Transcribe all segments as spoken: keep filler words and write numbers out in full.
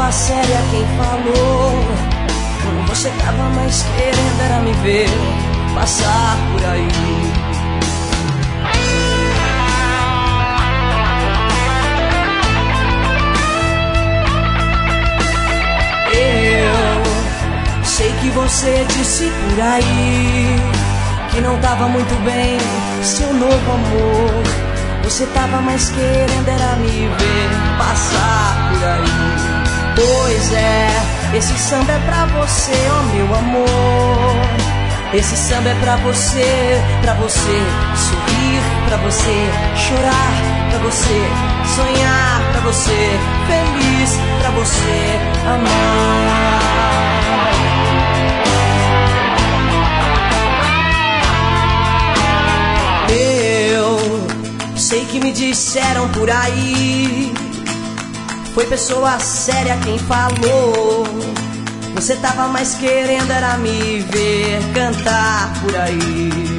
pessoa séria quem falou. Você tava mais querendo era me ver passar por aí. Eu sei que você disse por aí que não tava muito bem seu novo amor. Você tava mais querendo era me ver passar por aí. Pois é, esse samba é pra você, ó meu amor. Esse samba é pra você, pra você sorrir, pra você chorar, pra você sonhar, pra você feliz, pra você amar. Eu sei que me disseram por aí, foi pessoa séria quem falou. Você tava mais querendo era me ver cantar por aí.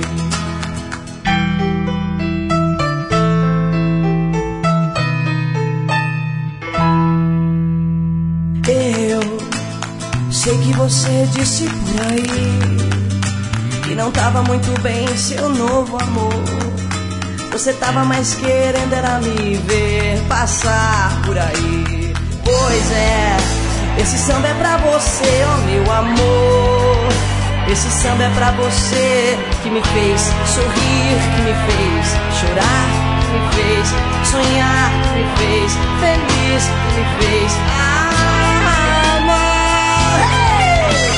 Eu sei que você disse por aí que não tava muito bem seu novo amor. Você tava mais querendo era me ver passar por aí. Pois é, esse samba é pra você, ó meu amor. Esse samba é pra você que me fez sorrir, que me fez chorar, que me fez sonhar, que me fez feliz, que me fez amar. Hey!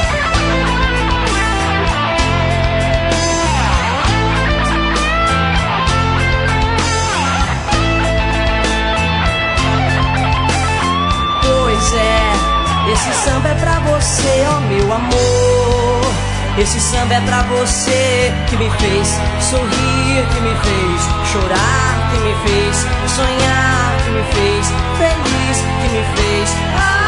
Pois é, esse samba é pra você, ó meu amor. Esse samba é pra você que me fez sorrir, que me fez chorar, que me fez sonhar, que me fez feliz, que me fez amar.